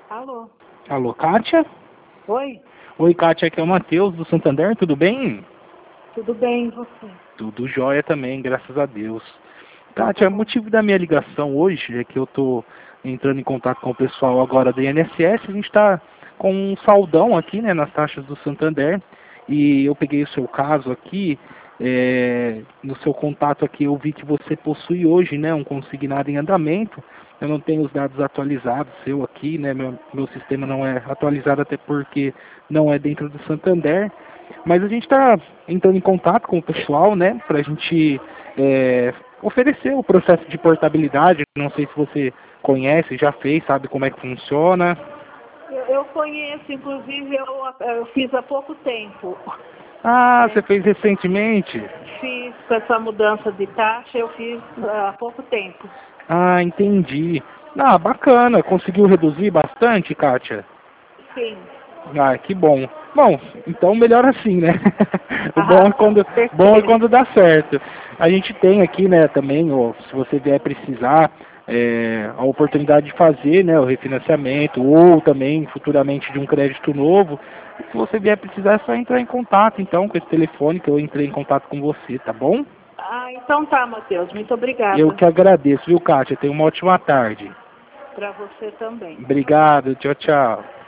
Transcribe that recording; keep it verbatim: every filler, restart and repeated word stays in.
Alô? Alô, Kátia? Oi? Oi, Kátia, aqui é o Matheus do Santander, tudo bem? Tudo bem, e você? Tudo jóia também, graças a Deus. Kátia, o motivo da minha ligação hoje é que eu tô entrando em contato com o pessoal agora do I N S S, a gente está com um saldão aqui, né, nas taxas do Santander, e eu peguei o seu caso aqui, é, no seu contato aqui eu vi que você possui hoje, né, um consignado em andamento. Eu não tenho os dados atualizados seu aqui, né, meu, meu sistema não é atualizado até porque não é dentro do Santander, mas a gente está entrando em contato com o pessoal, né, para a gente é, oferecer o processo de portabilidade. Não sei se você conhece, já fez, sabe como é que funciona. Eu, eu conheço, inclusive eu, eu fiz há pouco tempo. Ah, É, você fez recentemente? fiz com essa mudança de taxa, eu fiz há pouco tempo. Ah, entendi. Ah, bacana. Conseguiu reduzir bastante, Kátia? Sim. Ah, que bom. Bom, então melhor assim, né? O bom é Ah, quando, com bom é certeza. quando dá certo. A gente tem aqui, né, também, ó, se você vier precisar, é, a oportunidade de fazer, né, o refinanciamento ou também futuramente de um crédito novo. Se você vier precisar, é só entrar em contato, então, com esse telefone que eu entrei em contato com você, tá bom? Ah, então tá, Matheus. Muito Eu obrigada. que agradeço, viu, Kátia? Tenha uma ótima tarde. Para você também. Obrigado, tchau, tchau.